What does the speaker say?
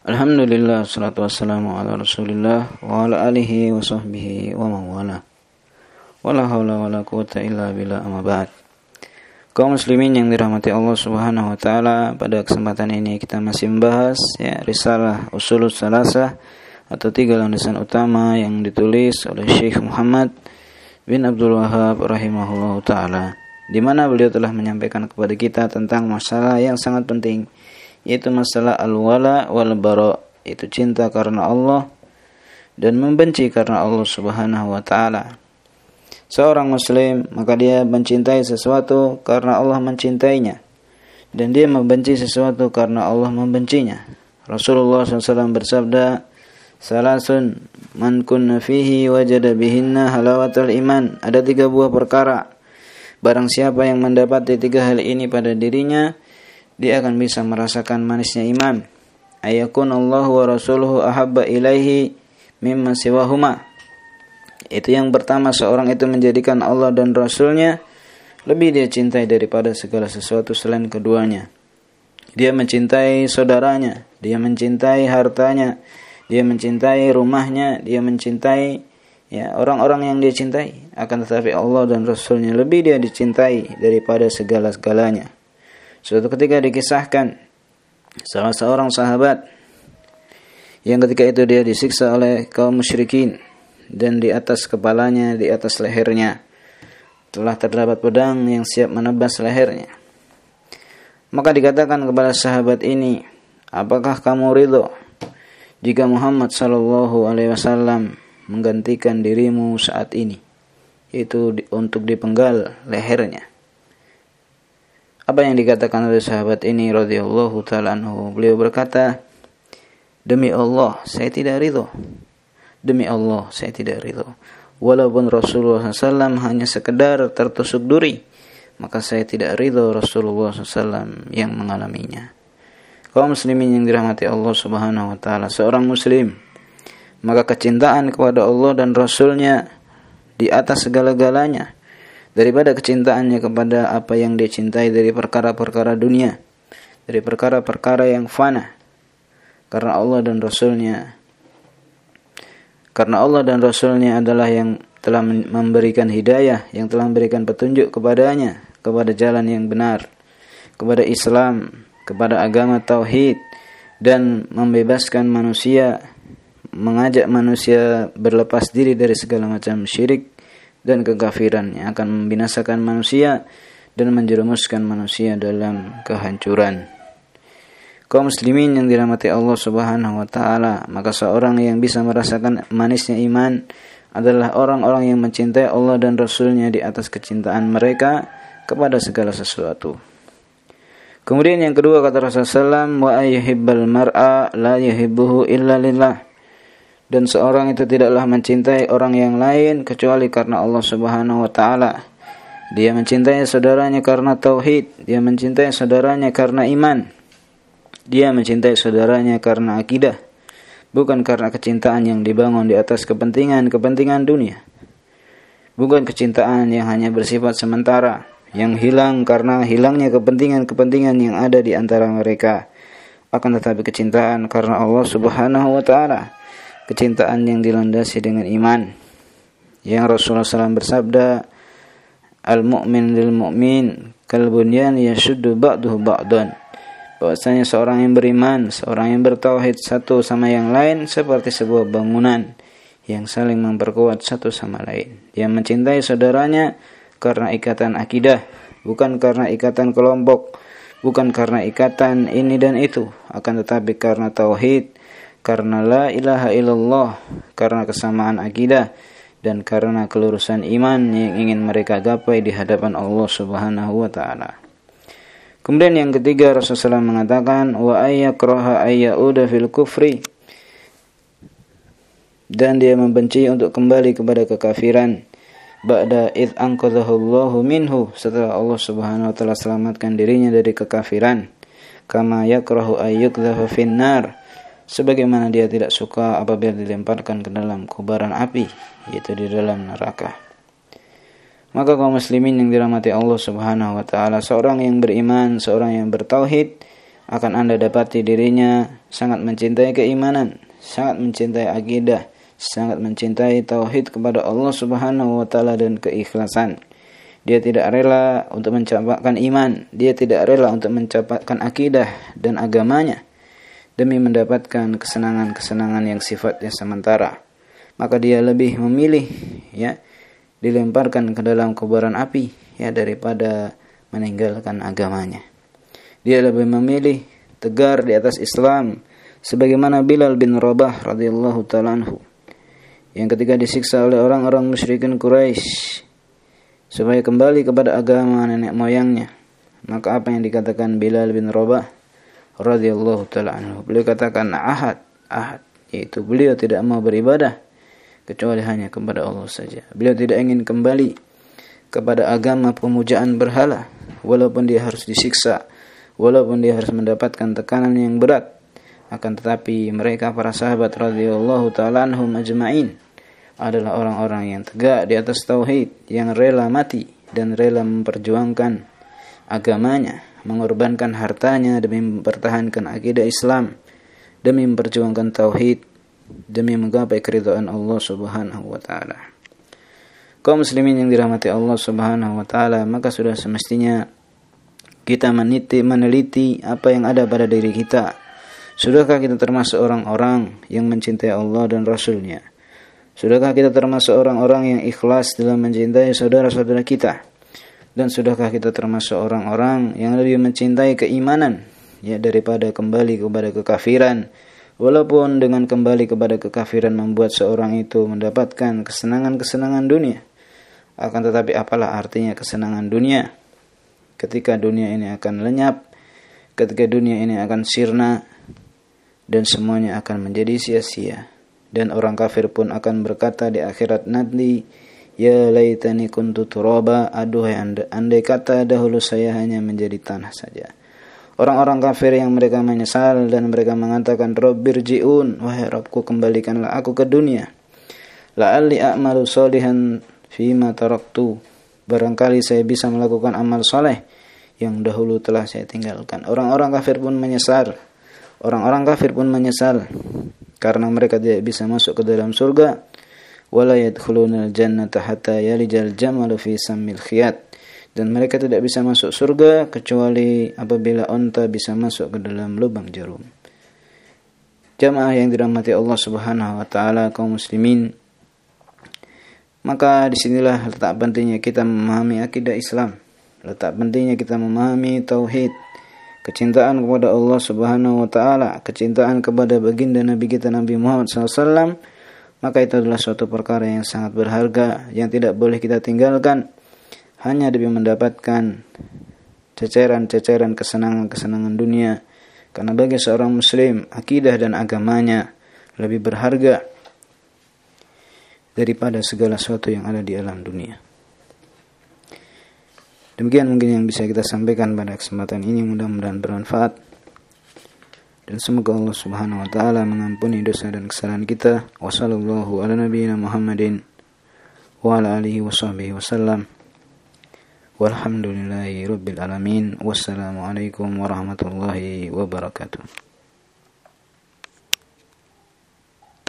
Alhamdulillah, salatu wassalamu ala rasulillah wa ala alihi wa sahbihi wa mawala. Wala hawla wala quwata illa billah, amma ba'd. Kaum muslimin yang dirahmati Allah subhanahu wa ta'ala, pada kesempatan ini kita masih membahas risalah Ushulus Salasah atau 3 landasan utama yang ditulis oleh Syekh Muhammad bin Abdul Wahhab rahimahullahu ta'ala, di mana beliau telah menyampaikan kepada kita tentang masalah yang sangat penting, yaitu masalah al-wala wal bara, yaitu cinta karena Allah dan membenci karena Allah subhanahu wa ta'ala. Seorang muslim maka dia mencintai sesuatu karena Allah mencintainya, dan dia membenci sesuatu karena Allah membencinya. Rasulullah SAW bersabda, "Salasun man kunna fihi wajada bihinna halawatul iman." Ada 3 buah perkara, barang siapa yang mendapati 3 hal ini pada dirinya, dia akan bisa merasakan manisnya iman. Ayakun Allah wa rasuluhu ahabba ilaihi mimma siwahuma. Itu yang pertama, seorang itu menjadikan Allah dan Rasulnya lebih dia cintai daripada segala sesuatu selain keduanya. Dia mencintai saudaranya, dia mencintai hartanya, dia mencintai rumahnya, dia mencintai orang-orang yang dia cintai. Akan tetapi Allah dan Rasulnya lebih dia dicintai daripada segala-segalanya. Suatu ketika dikisahkan salah seorang sahabat yang ketika itu dia disiksa oleh kaum musyrikin, dan di atas kepalanya, di atas lehernya telah terdapat pedang yang siap menebas lehernya. Maka dikatakan kepada sahabat ini, "Apakah kamu ridho jika Muhammad sallallahu alaihi wasallam menggantikan dirimu saat ini, yaitu untuk dipenggal lehernya?" Apa yang dikatakan oleh sahabat ini radhiyallahu ta'ala anhu? Beliau berkata, "Demi Allah, saya tidak ridho. Demi Allah, saya tidak ridho. Walaupun Rasulullah SAW hanya sekedar tertusuk duri, maka saya tidak ridho Rasulullah SAW yang mengalaminya." Kaum muslimin yang dirahmati Allah subhanahu wa ta'ala, seorang muslim maka kecintaan kepada Allah dan Rasulnya di atas segala-galanya, daripada kecintaannya kepada apa yang dia cintai dari perkara-perkara dunia, dari perkara-perkara yang fana. Karena Allah dan Rasulnya adalah yang telah memberikan hidayah, yang telah memberikan petunjuk kepadanya, kepada jalan yang benar, kepada Islam, kepada agama tauhid, dan membebaskan manusia, mengajak manusia berlepas diri dari segala macam syirik dan kekafiran yang akan membinasakan manusia dan menjerumuskan manusia dalam kehancuran. Kaum muslimin yang dirahmati Allah subhanahu wa ta'ala, maka seorang yang bisa merasakan manisnya iman adalah orang-orang yang mencintai Allah dan Rasulnya di atas kecintaan mereka kepada segala sesuatu. Kemudian yang kedua, kata Rasulullah SAW, "Wa ayyuhibbal mar'a la yuhibbuhu illa lillah." Dan seorang itu tidaklah mencintai orang yang lain kecuali karena Allah subhanahu wa ta'ala. Dia mencintai saudaranya karena tauhid, dia mencintai saudaranya karena iman, dia mencintai saudaranya karena akidah, bukan karena kecintaan yang dibangun di atas kepentingan dunia, bukan kecintaan yang hanya bersifat sementara, yang hilang karena hilangnya kepentingan yang ada di antara mereka. Akan tetapi kecintaan karena Allah subhanahu wa ta'ala, kecintaan yang dilandasi dengan iman, yang Rasulullah SAW bersabda, "Al-mu'min lil mu'min kal bunyan yashuddu ba'duhu ba'dan." Bahwasanya seorang yang beriman, seorang yang bertauhid satu sama yang lain seperti sebuah bangunan yang saling memperkuat satu sama lain. Dia mencintai saudaranya karena ikatan akidah, bukan karena ikatan kelompok, bukan karena ikatan ini dan itu, akan tetapi karena tauhid, karena la ilaha illallah, karena kesamaan akidah, dan karena kelurusan iman yang ingin mereka gapai di hadapan Allah subhanahu wa ta'ala. Kemudian yang ketiga, Rasulullah SAW mengatakan, "Wa ayyakraha ayyauda fil kufri." Dan dia membenci untuk kembali kepada kekafiran, ba'da id anqadhahu Allahu minhu, setelah Allah subhanahu wa ta'ala selamatkan dirinya dari kekafiran. Kama yakrahu ayyukdhafa finnar, sebagaimana dia tidak suka apabila dilemparkan ke dalam kobaran api, yaitu di dalam neraka. Maka kaum muslimin yang dirahmati Allah subhanahu wa ta'ala, seorang yang beriman, seorang yang bertauhid akan Anda dapati dirinya sangat mencintai keimanan, sangat mencintai akidah, sangat mencintai tauhid kepada Allah Subhanahu wa taala dan keikhlasan. Dia tidak rela untuk mencapai iman, dia tidak rela untuk mencapai akidah dan agamanya demi mendapatkan kesenangan-kesenangan yang sifatnya sementara. Maka dia lebih memilih dilemparkan ke dalam kobaran api daripada meninggalkan agamanya. Dia lebih memilih tegar di atas Islam sebagaimana Bilal bin Rabah radhiyallahu ta'ala anhu yang ketika disiksa oleh orang-orang musyrikin Quraisy supaya kembali kepada agama nenek moyangnya, maka apa yang dikatakan Bilal bin Rabah radhiyallahu ta'ala anhu? Beliau katakan ahad, yaitu beliau tidak mau beribadah kecuali hanya kepada Allah saja. Beliau tidak ingin kembali kepada agama pemujaan berhala, walaupun dia harus disiksa, walaupun dia harus mendapatkan tekanan yang berat. Akan tetapi mereka para sahabat radhiyallahu ta'ala anhum ajma'in adalah orang-orang yang tegak di atas tauhid, yang rela mati dan rela memperjuangkan agamanya, mengorbankan hartanya demi mempertahankan akidah Islam, demi memperjuangkan tauhid, demi menggapai keridhaan Allah Subhanahu wa taala. Kaum muslimin yang dirahmati Allah Subhanahu wa taala, maka sudah semestinya kita meneliti apa yang ada pada diri kita. Sudahkah kita termasuk orang-orang yang mencintai Allah dan Rasul-Nya? Sudahkah kita termasuk orang-orang yang ikhlas dalam mencintai saudara-saudara kita? Dan sudahkah kita termasuk orang-orang yang lebih mencintai keimanan daripada kembali kepada kekafiran? Walaupun dengan kembali kepada kekafiran membuat seorang itu mendapatkan kesenangan-kesenangan dunia, akan tetapi apalah artinya kesenangan dunia ketika dunia ini akan lenyap, ketika dunia ini akan sirna dan semuanya akan menjadi sia-sia. Dan orang kafir pun akan berkata di akhirat nanti, ya laitani kuntu turaba, aduhai andai kata dahulu saya hanya menjadi tanah saja. Orang-orang kafir yang mereka menyesal dan mereka mengatakan, Rabbirji'un, wahai Rabbku kembalikanlah aku ke dunia. La'alli a'malu sholihan fima taraktu, barangkali saya bisa melakukan amal soleh yang dahulu telah saya tinggalkan. Orang-orang kafir pun menyesal. Karena mereka tidak bisa masuk ke dalam surga. Wala yadkhulunal jannata hatta yalijal jamalu fi sammil khiyat. Dan mereka tidak bisa masuk surga kecuali apabila unta bisa masuk ke dalam lubang jarum. Jamaah yang dirahmati Allah Subhanahu wa taala, kaum muslimin, maka disinilah letak pentingnya kita memahami akidah Islam, letak pentingnya kita memahami tauhid, kecintaan kepada Allah Subhanahu wa taala, kecintaan kepada baginda Nabi kita Nabi Muhammad SAW. Maka itu adalah suatu perkara yang sangat berharga yang tidak boleh kita tinggalkan hanya demi mendapatkan ceceran-ceceran kesenangan-kesenangan dunia. Karena bagi seorang muslim, akidah dan agamanya lebih berharga daripada segala sesuatu yang ada di alam dunia. Demikian mungkin yang bisa kita sampaikan pada kesempatan ini, mudah-mudahan bermanfaat. Dan semoga Allah Subhanahu wa taala mengampuni dosa dan kesalahan kita. Wassallallahu ala nabiyyina Muhammadin wa ala alihi washabbihi wasallam. Walhamdulillahi rabbil alamin. Wassalamu alaikum warahmatullahi wabarakatuh.